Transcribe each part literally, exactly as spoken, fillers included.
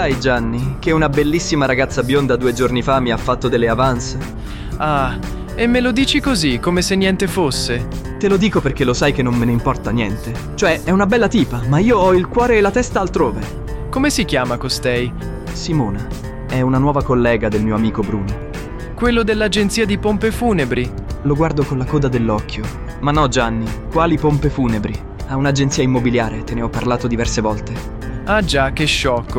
sai, Gianni, che una bellissima ragazza bionda due giorni fa mi ha fatto delle avance? Ah, e me lo dici così, come se niente fosse? Te lo dico perché lo sai che non me ne importa niente. Cioè, è una bella tipa, ma io ho il cuore e la testa altrove. Come si chiama costei? Simona. È una nuova collega del mio amico Bruno. Quello dell'agenzia di pompe funebri? Lo guardo con la coda dell'occhio. Ma no, Gianni, quali pompe funebri? Ha un'agenzia immobiliare, te ne ho parlato diverse volte. Ah già, che sciocco.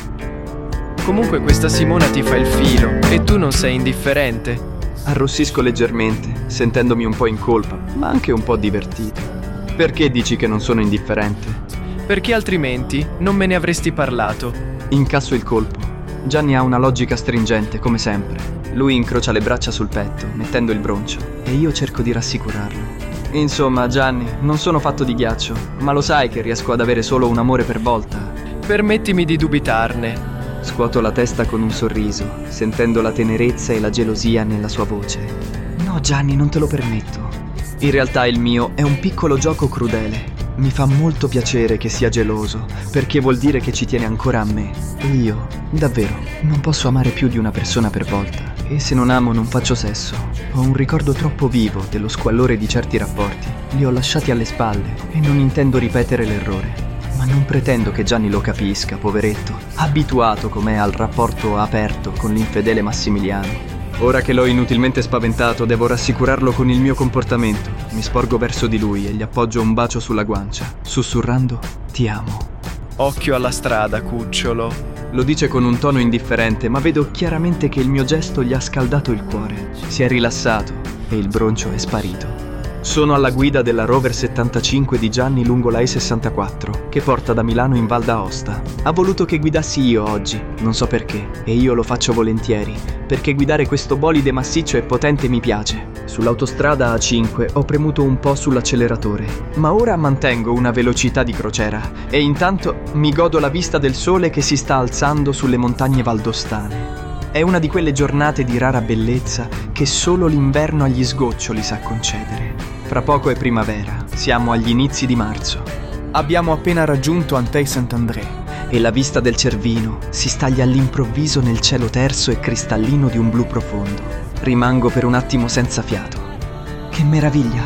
Comunque questa Simona ti fa il filo e tu non sei indifferente. Arrossisco leggermente, sentendomi un po' in colpa, ma anche un po' divertito. Perché dici che non sono indifferente? Perché altrimenti non me ne avresti parlato. Incasso il colpo. Gianni ha una logica stringente, come sempre. Lui incrocia le braccia sul petto, mettendo il broncio, e io cerco di rassicurarlo. Insomma, Gianni, non sono fatto di ghiaccio, ma lo sai che riesco ad avere solo un amore per volta. Permettimi di dubitarne. Scuoto la testa con un sorriso, sentendo la tenerezza e la gelosia nella sua voce. No, Gianni, non te lo permetto. In realtà il mio è un piccolo gioco crudele. Mi fa molto piacere che sia geloso, perché vuol dire che ci tiene ancora a me. E io, davvero, non posso amare più di una persona per volta. E se non amo non faccio sesso. Ho un ricordo troppo vivo dello squallore di certi rapporti. Li ho lasciati alle spalle e non intendo ripetere l'errore. Ma non pretendo che Gianni lo capisca, poveretto, abituato com'è al rapporto aperto con l'infedele Massimiliano. Ora che l'ho inutilmente spaventato, devo rassicurarlo con il mio comportamento. Mi sporgo verso di lui e gli appoggio un bacio sulla guancia, sussurrando: ti amo. Occhio alla strada, cucciolo. Lo dice con un tono indifferente, ma vedo chiaramente che il mio gesto gli ha scaldato il cuore. Si è rilassato e il broncio è sparito. Sono alla guida della Rover settantacinque di Gianni lungo la E sessantaquattro, che porta da Milano in Val d'Aosta. Ha voluto che guidassi io oggi, non so perché, e io lo faccio volentieri, perché guidare questo bolide massiccio e potente mi piace. Sull'autostrada A cinque ho premuto un po' sull'acceleratore, ma ora mantengo una velocità di crociera, e intanto mi godo la vista del sole che si sta alzando sulle montagne valdostane. È una di quelle giornate di rara bellezza che solo l'inverno agli sgoccioli sa concedere. Fra poco è primavera, siamo agli inizi di marzo. Abbiamo appena raggiunto Antey-Saint-André e la vista del Cervino si staglia all'improvviso nel cielo terso e cristallino di un blu profondo. Rimango per un attimo senza fiato. Che meraviglia!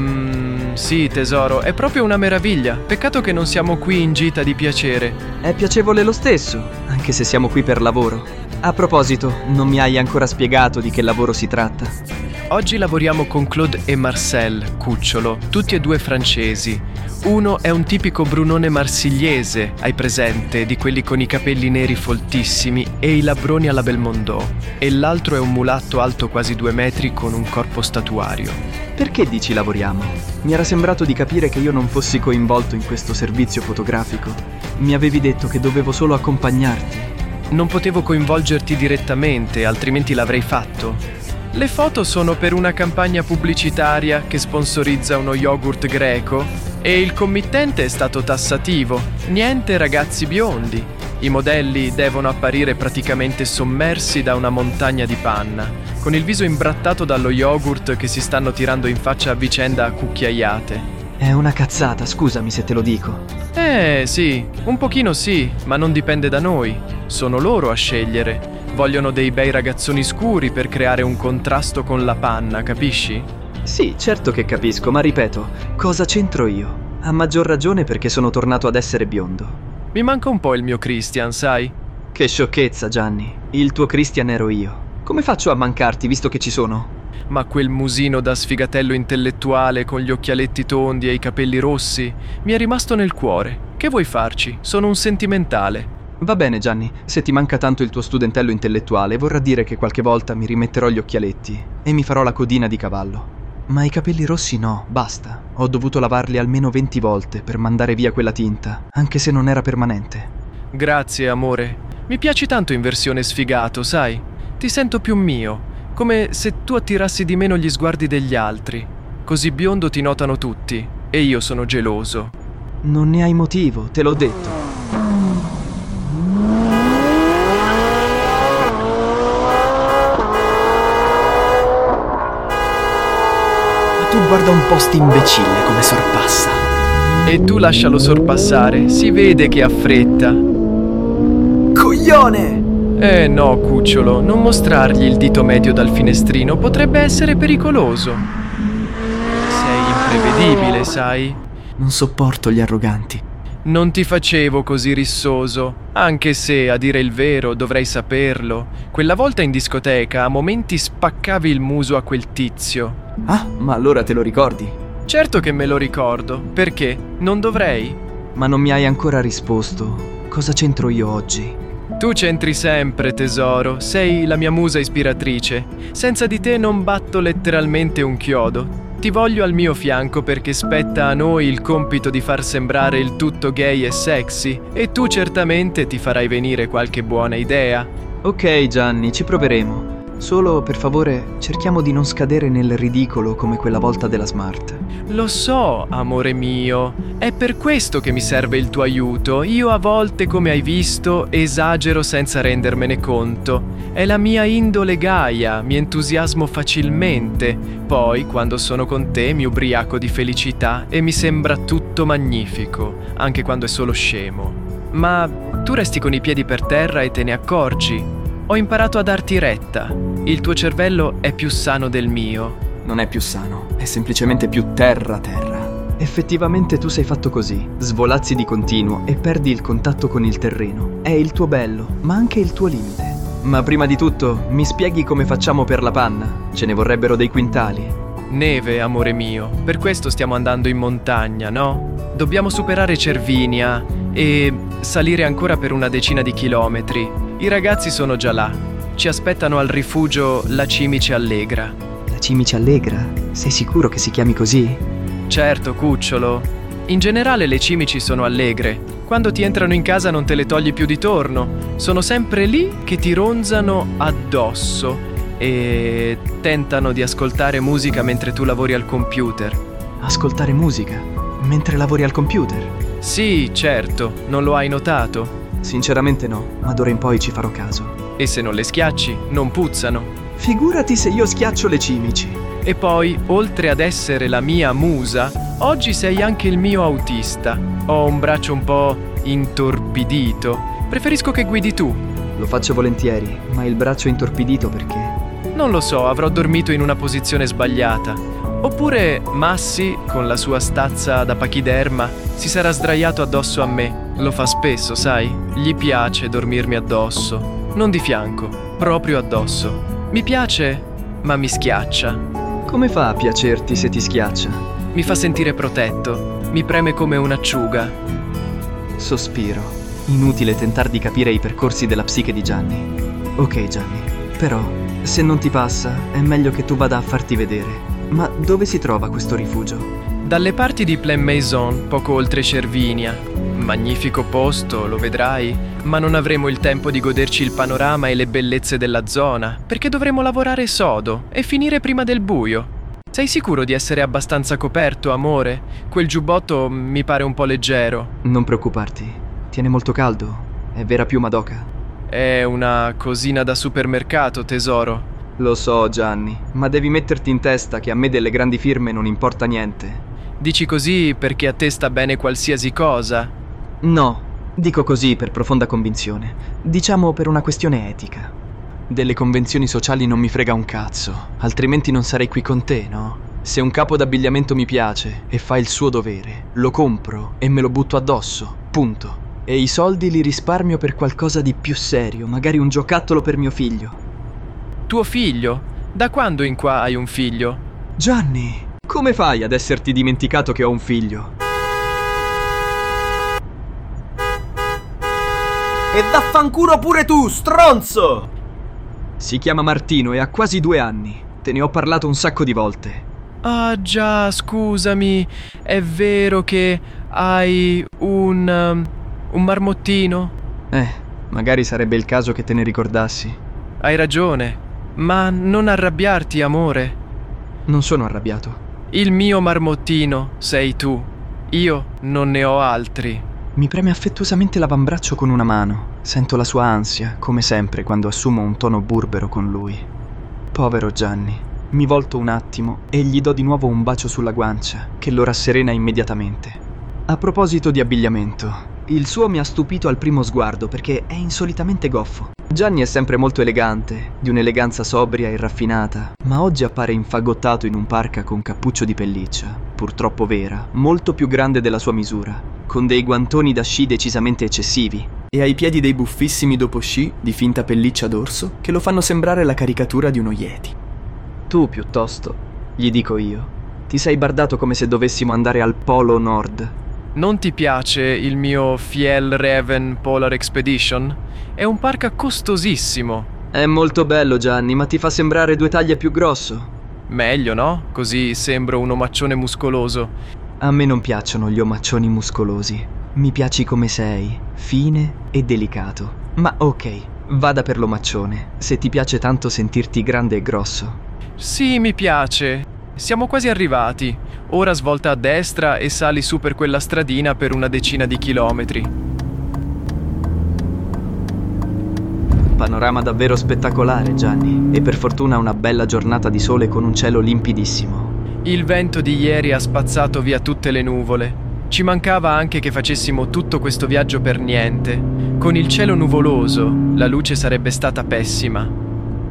Mmm, sì tesoro, è proprio una meraviglia. Peccato che non siamo qui in gita di piacere. È piacevole lo stesso, anche se siamo qui per lavoro. A proposito, non mi hai ancora spiegato di che lavoro si tratta. Oggi lavoriamo con Claude e Marcel, cucciolo, tutti e due francesi. Uno è un tipico brunone marsigliese, hai presente, di quelli con i capelli neri foltissimi e i labbroni alla Belmondo. E l'altro è un mulatto alto quasi due metri con un corpo statuario. Perché dici lavoriamo? Mi era sembrato di capire che io non fossi coinvolto in questo servizio fotografico. Mi avevi detto che dovevo solo accompagnarti. Non potevo coinvolgerti direttamente, altrimenti l'avrei fatto. Le foto sono per una campagna pubblicitaria che sponsorizza uno yogurt greco e il committente è stato tassativo. Niente ragazzi biondi. I modelli devono apparire praticamente sommersi da una montagna di panna, con il viso imbrattato dallo yogurt che si stanno tirando in faccia a vicenda a cucchiaiate. È una cazzata, scusami se te lo dico. Eh sì, un pochino sì, ma non dipende da noi. Sono loro a scegliere. Vogliono dei bei ragazzoni scuri per creare un contrasto con la panna, capisci? Sì, certo che capisco, ma ripeto, cosa c'entro io? A maggior ragione perché sono tornato ad essere biondo. Mi manca un po' il mio Christian, sai? Che sciocchezza, Gianni. Il tuo Christian ero io. Come faccio a mancarti, visto che ci sono? Ma quel musino da sfigatello intellettuale con gli occhialetti tondi e i capelli rossi mi è rimasto nel cuore. Che vuoi farci? Sono un sentimentale. Va bene, Gianni, se ti manca tanto il tuo studentello intellettuale, vorrà dire che qualche volta mi rimetterò gli occhialetti e mi farò la codina di cavallo. Ma i capelli rossi no, basta. Ho dovuto lavarli almeno venti volte per mandare via quella tinta, anche se non era permanente. Grazie, amore. Mi piaci tanto in versione sfigato, sai? Ti sento più mio, come se tu attirassi di meno gli sguardi degli altri. Così biondo ti notano tutti, e io sono geloso. Non ne hai motivo, te l'ho detto. Tu guarda un po' st'imbecille come sorpassa. E tu lascialo sorpassare, si vede che ha fretta. Coglione! Attenzione! Eh no, cucciolo, non mostrargli il dito medio dal finestrino, potrebbe essere pericoloso. Sei imprevedibile, sai? Non sopporto gli arroganti. Non ti facevo così rissoso, anche se, a dire il vero, dovrei saperlo. Quella volta in discoteca, a momenti spaccavi il muso a quel tizio. Ah, ma allora te lo ricordi? Certo che me lo ricordo, perché? Non dovrei? Ma non mi hai ancora risposto. Cosa c'entro io oggi? Tu c'entri sempre, tesoro, sei la mia musa ispiratrice. Senza di te non batto letteralmente un chiodo. Ti voglio al mio fianco perché spetta a noi il compito di far sembrare il tutto gay e sexy, e tu certamente ti farai venire qualche buona idea. Ok, Gianni, ci proveremo. Solo, per favore, cerchiamo di non scadere nel ridicolo come quella volta della Smart. Lo so, amore mio, è per questo che mi serve il tuo aiuto. Io a volte, come hai visto, esagero senza rendermene conto. È la mia indole gaia, mi entusiasmo facilmente. Poi, quando sono con te, mi ubriaco di felicità e mi sembra tutto magnifico, anche quando è solo scemo. Ma tu resti con i piedi per terra e te ne accorgi. Ho imparato a darti retta. Il tuo cervello è più sano del mio. Non è più sano, è semplicemente più terra-terra. Effettivamente tu sei fatto così. Svolazzi di continuo e perdi il contatto con il terreno. È il tuo bello, ma anche il tuo limite. Ma prima di tutto, mi spieghi come facciamo per la panna? Ce ne vorrebbero dei quintali. Neve, amore mio. Per questo stiamo andando in montagna, no? Dobbiamo superare Cervinia e salire ancora per una decina di chilometri. I ragazzi sono già là. Ci aspettano al rifugio La Cimice Allegra. La Cimice Allegra? Sei sicuro che si chiami così? Certo, cucciolo. In generale le cimici sono allegre. Quando ti entrano in casa non te le togli più di torno. Sono sempre lì che ti ronzano addosso e tentano di ascoltare musica mentre tu lavori al computer. Ascoltare musica? Mentre lavori al computer? Sì, certo. Non lo hai notato? Sinceramente no, ma d'ora in poi ci farò caso. E se non le schiacci, non puzzano. Figurati se io schiaccio le cimici. E poi, oltre ad essere la mia musa, oggi sei anche il mio autista. Ho un braccio un po' intorpidito. Preferisco che guidi tu. Lo faccio volentieri, ma il braccio intorpidito perché? Non lo so, avrò dormito in una posizione sbagliata. Oppure Massi, con la sua stazza da pachiderma, si sarà sdraiato addosso a me. Lo fa spesso, sai? Gli piace dormirmi addosso. Non di fianco, proprio addosso. Mi piace, ma mi schiaccia. Come fa a piacerti se ti schiaccia? Mi fa sentire protetto. Mi preme come un'acciuga. Sospiro. Inutile tentar di capire i percorsi della psiche di Gianni. Ok, Gianni, però, se non ti passa, è meglio che tu vada a farti vedere. Ma dove si trova questo rifugio? Dalle parti di Plaine Maison, poco oltre Cervinia. Magnifico posto, lo vedrai, ma non avremo il tempo di goderci il panorama e le bellezze della zona, perché dovremo lavorare sodo e finire prima del buio. Sei sicuro di essere abbastanza coperto, amore? Quel giubbotto mi pare un po' leggero. Non preoccuparti, tiene molto caldo, è vera piuma d'oca. È una cosina da supermercato, tesoro. Lo so, Gianni, ma devi metterti in testa che a me delle grandi firme non importa niente. Dici così perché a te sta bene qualsiasi cosa? No, dico così per profonda convinzione. Diciamo per una questione etica. Delle convenzioni sociali non mi frega un cazzo, altrimenti non sarei qui con te, no? Se un capo d'abbigliamento mi piace e fa il suo dovere, lo compro e me lo butto addosso, punto. E i soldi li risparmio per qualcosa di più serio, magari un giocattolo per mio figlio. Tuo figlio? Da quando in qua hai un figlio? Gianni, come fai ad esserti dimenticato che ho un figlio? E vaffanculo pure tu, stronzo! Si chiama Martino e ha quasi due anni. Te ne ho parlato un sacco di volte. Ah già, scusami. È vero che hai un... Um, un marmottino? Eh, magari sarebbe il caso che te ne ricordassi. Hai ragione. Ma non arrabbiarti, amore. Non sono arrabbiato. Il mio marmottino sei tu. Io non ne ho altri. Mi preme affettuosamente l'avambraccio con una mano. Sento la sua ansia, come sempre quando assumo un tono burbero con lui. Povero Gianni. Mi volto un attimo e gli do di nuovo un bacio sulla guancia, che lo rasserena immediatamente. A proposito di abbigliamento, Il suo mi ha stupito al primo sguardo perché è insolitamente goffo. Gianni è sempre molto elegante, di un'eleganza sobria e raffinata, ma oggi appare infagottato in un parka con cappuccio di pelliccia, purtroppo vera, molto più grande della sua misura, con dei guantoni da sci decisamente eccessivi. E ai piedi dei buffissimi dopo sci di finta pelliccia d'orso che lo fanno sembrare la caricatura di uno Yeti. Tu, piuttosto, gli dico io, ti sei bardato come se dovessimo andare al Polo Nord. Non ti piace il mio Fjällräven Polar Expedition? È un parka costosissimo. È molto bello, Gianni, ma ti fa sembrare due taglie più grosso. Meglio, no? Così sembro un omaccione muscoloso. A me non piacciono gli omaccioni muscolosi. Mi piaci come sei, fine e delicato. Ma ok, vada per l'omaccione, se ti piace tanto sentirti grande e grosso. Sì, mi piace. Siamo quasi arrivati. Ora svolta a destra e sali su per quella stradina per una decina di chilometri. Panorama davvero spettacolare, Gianni, e per fortuna una bella giornata di sole con un cielo limpidissimo. Il vento di ieri ha spazzato via tutte le nuvole. Ci mancava anche che facessimo tutto questo viaggio per niente. Con il cielo nuvoloso, la luce sarebbe stata pessima.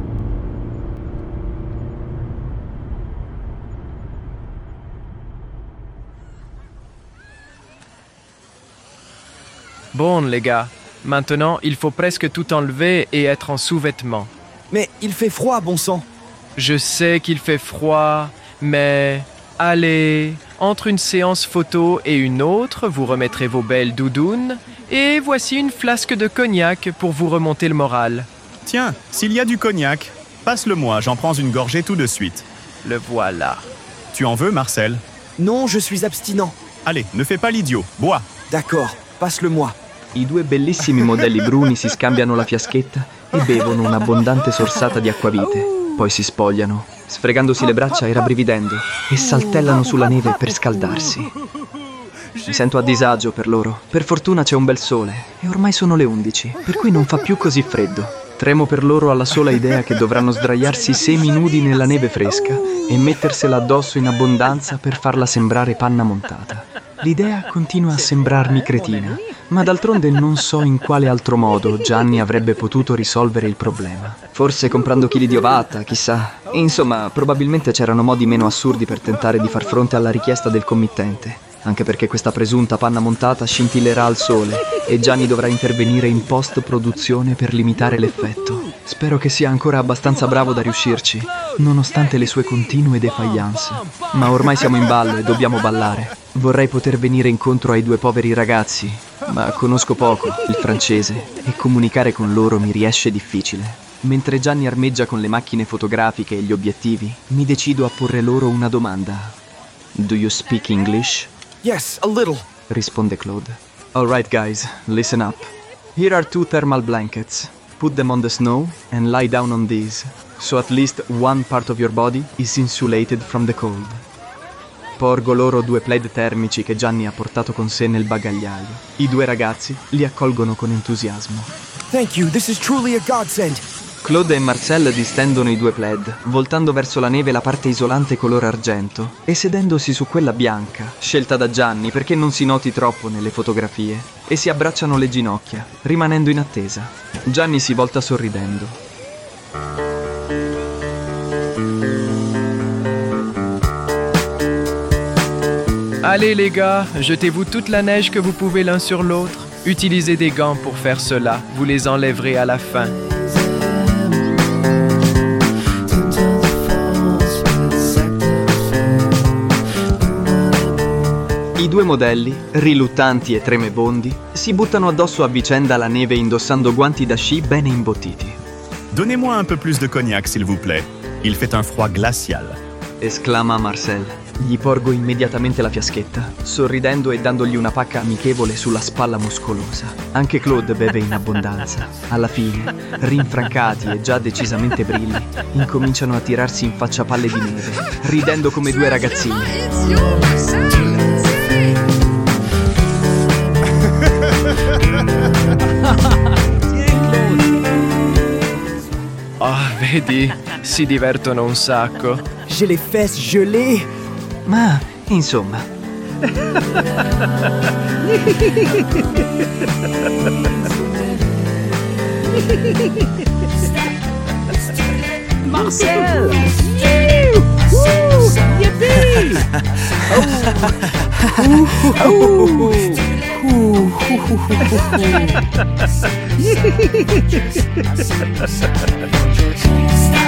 Bon, les gars. Maintenant, il faut presque tout enlever et être en sous-vêtements. Mais il fait froid, bon sang. Je sais qu'il fait froid, mais... Allez, entre une séance photo et une autre, vous remettrez vos belles doudounes, et voici une flasque de cognac pour vous remonter le moral. Tiens, s'il y a du cognac, passe-le-moi, j'en prends une gorgée tout de suite. Le voilà. Tu en veux, Marcel? Non, je suis abstinent. Allez, ne fais pas l'idiot, bois. D'accord, passe-le-moi. I due bellissimi modelli bruni si scambiano la fiaschetta e bevono un'abbondante sorsata di acquavite. Poi si spogliano, sfregandosi le braccia e rabbrividendo, e saltellano sulla neve per scaldarsi. Mi sento a disagio per loro. Per fortuna c'è un bel sole, e ormai sono le undici, per cui non fa più così freddo. Tremo per loro alla sola idea che dovranno sdraiarsi seminudi nella neve fresca e mettersela addosso in abbondanza per farla sembrare panna montata. L'idea continua a sembrarmi cretina, ma d'altronde non so in quale altro modo Gianni avrebbe potuto risolvere il problema. Forse comprando chili di ovatta, chissà. Insomma, probabilmente c'erano modi meno assurdi per tentare di far fronte alla richiesta del committente, anche perché questa presunta panna montata scintillerà al sole e Gianni dovrà intervenire in post-produzione per limitare l'effetto. Spero che sia ancora abbastanza bravo da riuscirci, nonostante le sue continue défaillance. Ma ormai siamo in ballo e dobbiamo ballare. Vorrei poter venire incontro ai due poveri ragazzi, ma conosco poco il francese e comunicare con loro mi riesce difficile. Mentre Gianni armeggia con le macchine fotografiche e gli obiettivi, mi decido a porre loro una domanda. Do you speak English? Yes, a little. Risponde Claude. Alright guys, listen up. Here are two thermal blankets. Put them on the snow and lie down on these, so at least one part of your body is insulated from the cold. Porgo loro due plaid termici che Gianni ha portato con sé nel bagagliaio. I due ragazzi li accolgono con entusiasmo. Thank you, this is truly a godsend. Claude e Marcel distendono i due plaid, voltando verso la neve la parte isolante color argento e sedendosi su quella bianca, scelta da Gianni perché non si noti troppo nelle fotografie, e si abbracciano le ginocchia, rimanendo in attesa. Gianni si volta sorridendo. Allez les gars, jetez-vous toute la neige que vous pouvez l'un sur l'autre. Utilisez des gants pour faire cela, vous les enlèverez à la fin. I due modelli, riluttanti e tremebondi, si buttano addosso a vicenda la neve indossando guanti da sci bene imbottiti. Donnez-moi un peu plus de cognac, s'il vous plaît. Il fait un froid glacial. Esclama Marcel. Gli porgo immediatamente la fiaschetta, sorridendo e dandogli una pacca amichevole sulla spalla muscolosa. Anche Claude beve in abbondanza. Alla fine, rinfrancati e già decisamente brilli, incominciano a tirarsi in faccia palle di neve, ridendo come due ragazzini. Ah, vedi, si divertono un sacco. J'ai les fesses gelées. Ma, insomma, Marcel! Yippee! Oh.